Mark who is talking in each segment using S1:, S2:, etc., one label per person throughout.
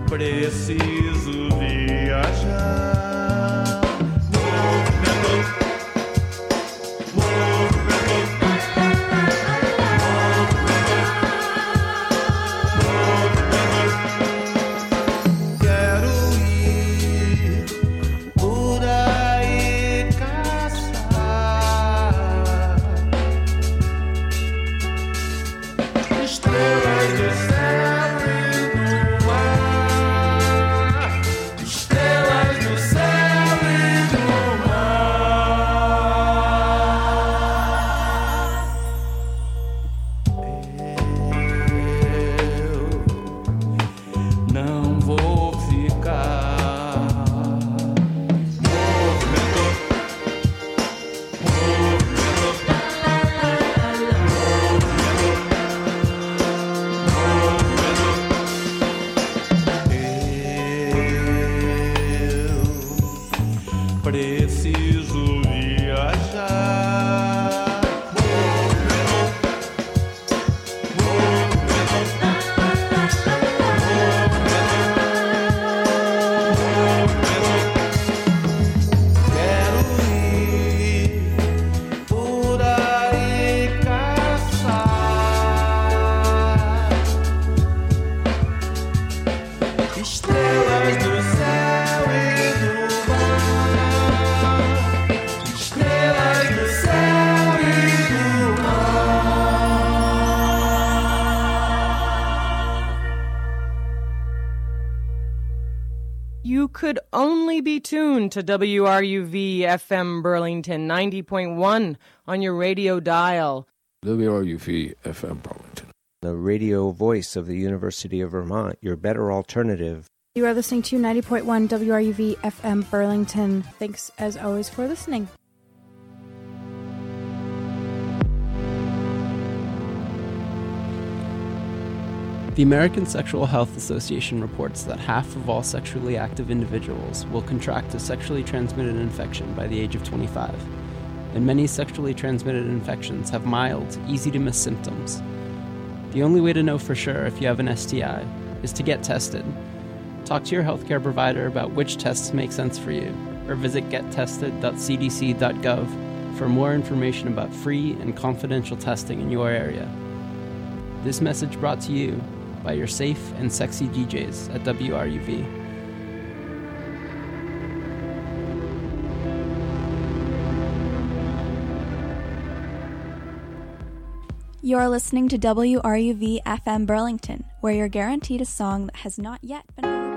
S1: Preciso viajar. Preciso viajar. Quero ir por aí caçar estrelas do céu e do mar. Estrelas do céu e do
S2: You could only be tuned to WRUV FM Burlington 90.1 on your radio dial.
S3: WRUV FM Burlington.
S4: The radio voice of the University of Vermont, your better alternative.
S5: You are listening to 90.1 WRUV FM Burlington. Thanks, as always, for listening.
S6: The American Sexual Health Association reports that half of all sexually active individuals will contract a sexually transmitted infection by the age of 25, and many sexually transmitted infections have mild, easy-to-miss symptoms. The only way to know for sure if you have an STI is to get tested. Talk to your healthcare provider about which tests make sense for you, or visit gettested.cdc.gov for more information about free and confidential testing in your area. This message brought to you by your safe and sexy DJs at WRUV.
S7: You're listening to WRUV FM Burlington, where you're guaranteed a song that has not yet been overplayed.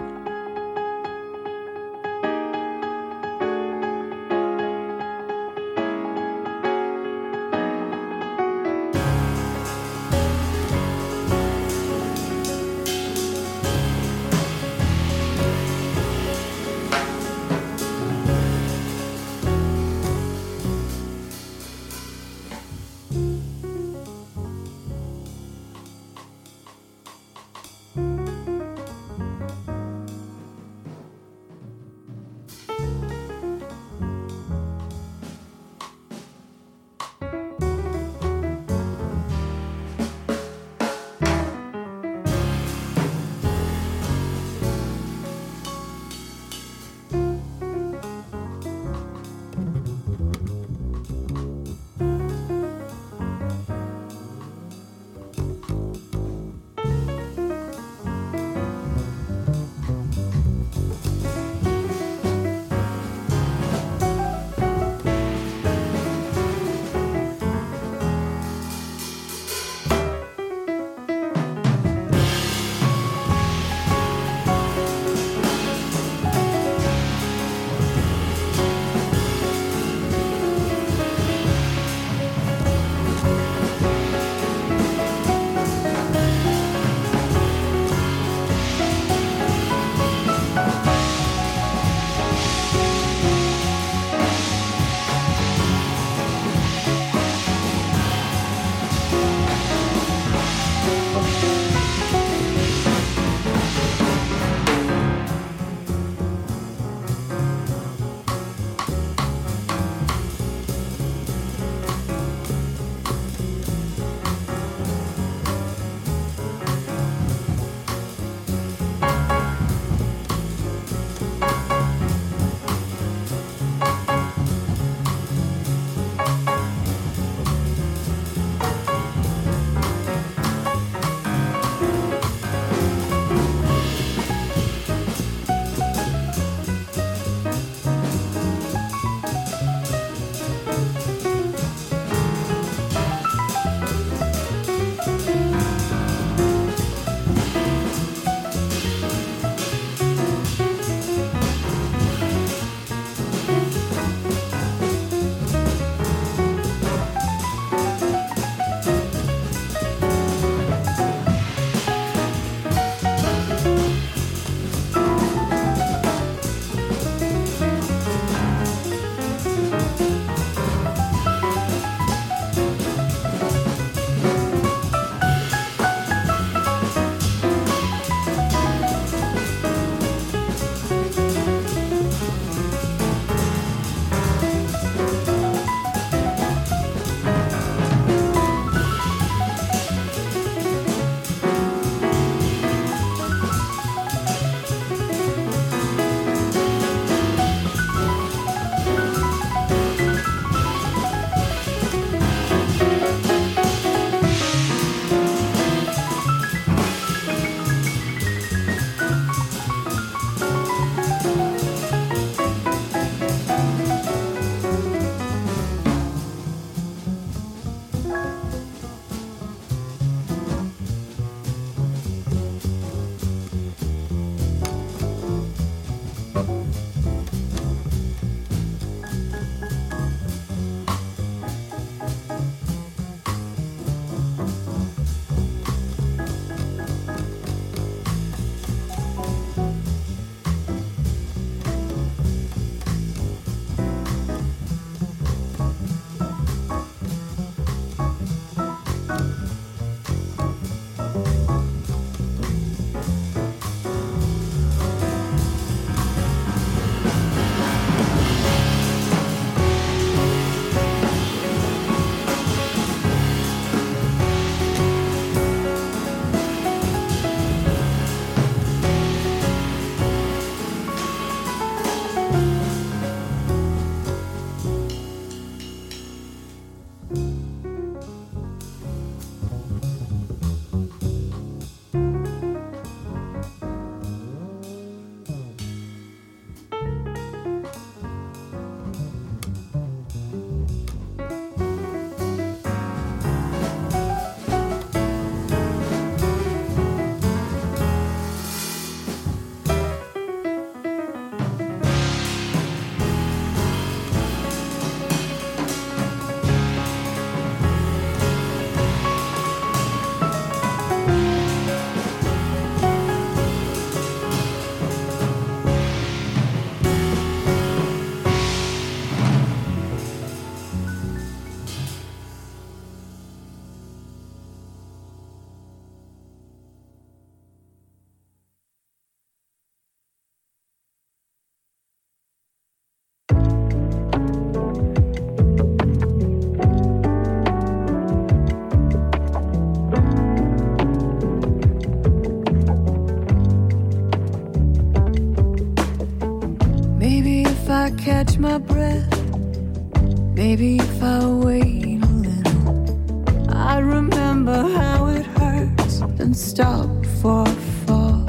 S8: I catch my breath, maybe if I wait a little, I remember how it hurts and stop before I fall.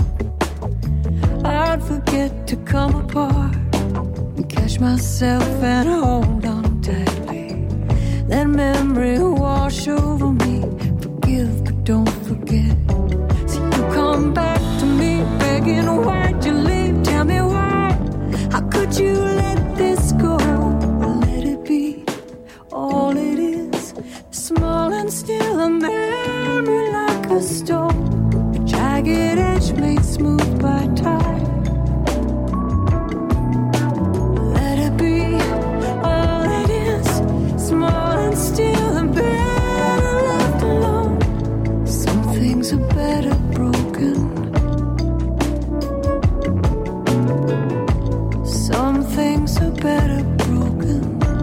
S8: I'd forget to come apart and catch myself and hold on tightly. That memory wash over me. Forgive but don't forget. So you come back to me begging, why'd you leave? Tell me why. How could you let this go? Let it be all it is, small and still a memory like a stone, a jagged edge made smooth by time. Let it be all it is, small and still and better left alone. Some things are better broken. Some things are better broken.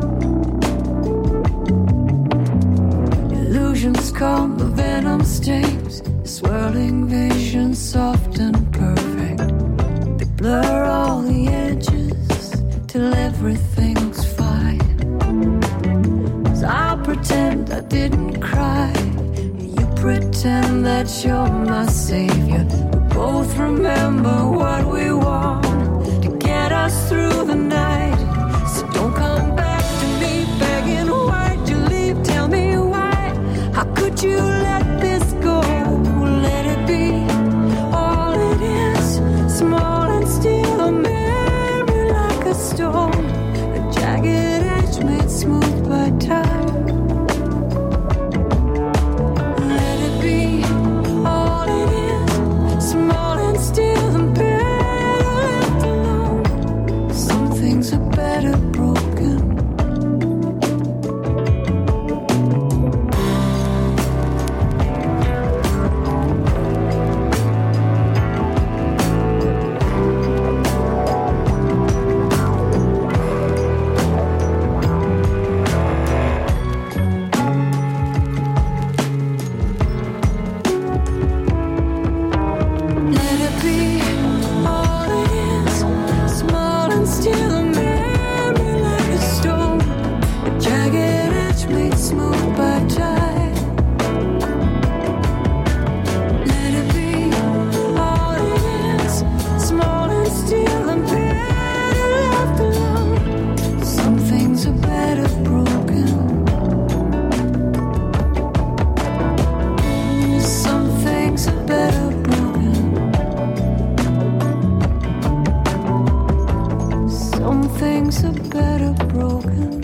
S8: Illusions come, the venom stings, swirling visions soft and perfect. They blur all the edges till everything's fine. So I'll pretend I didn't cry, you pretend that you're my savior. We both remember what we want to get us through the night. So don't come back to me begging, why'd you leave? Tell me why. How could you let this go? Let it be all it is, small and still a memory like a stone, a jagged edge made smooth by time. Let it be all it is, small and still and better left alone. Some things are better broken. Let it be all it is, small and still a memory like a stone, a jagged edge made smooth by time. Let it be all it is, small and still and better left alone. Some things are better broken. Some things are better broken. Some things are better broken.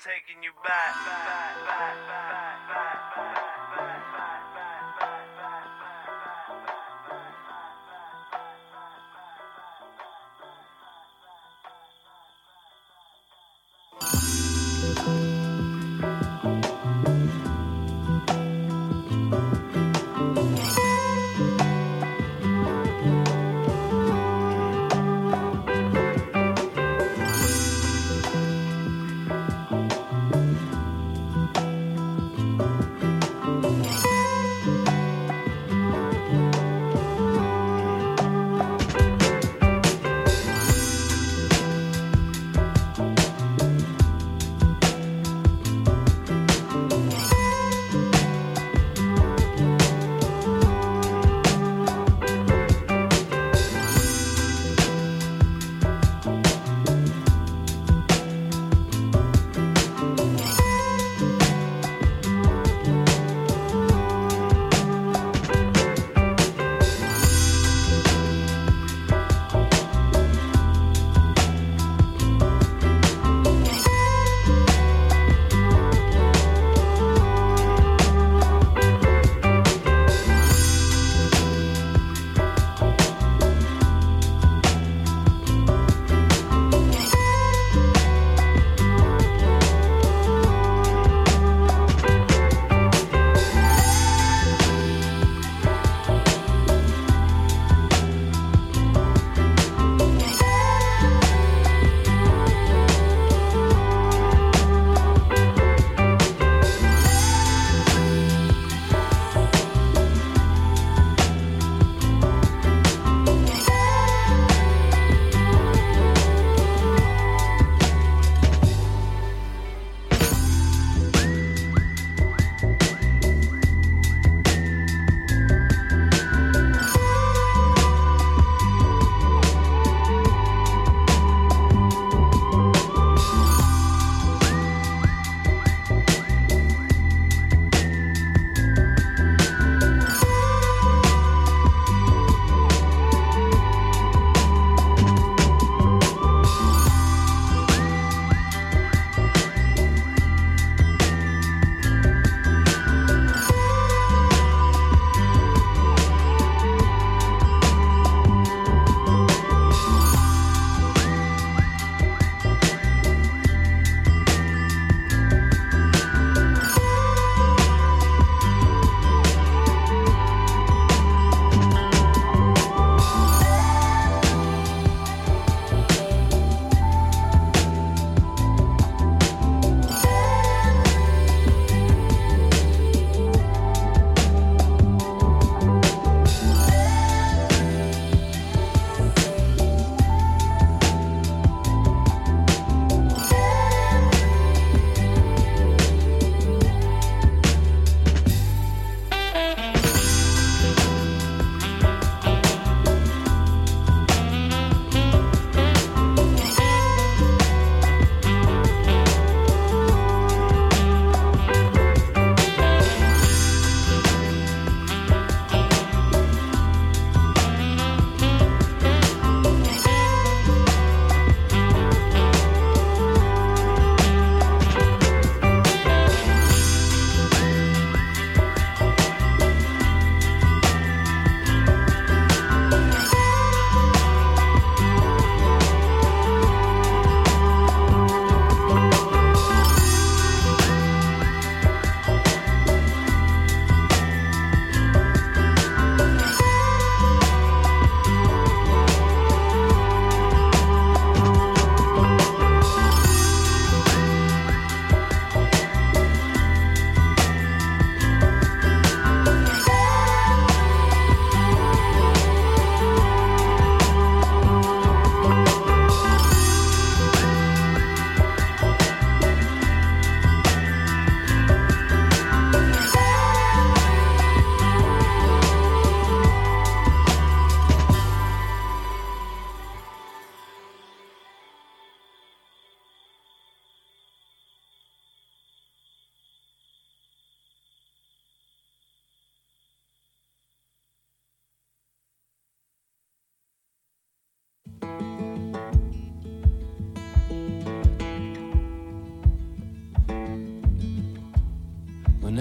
S1: taking you back.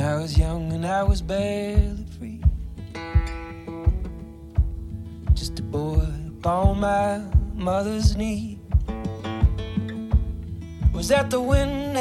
S9: I was young and I was barely free, just a boy upon my mother's knee. Was that the wind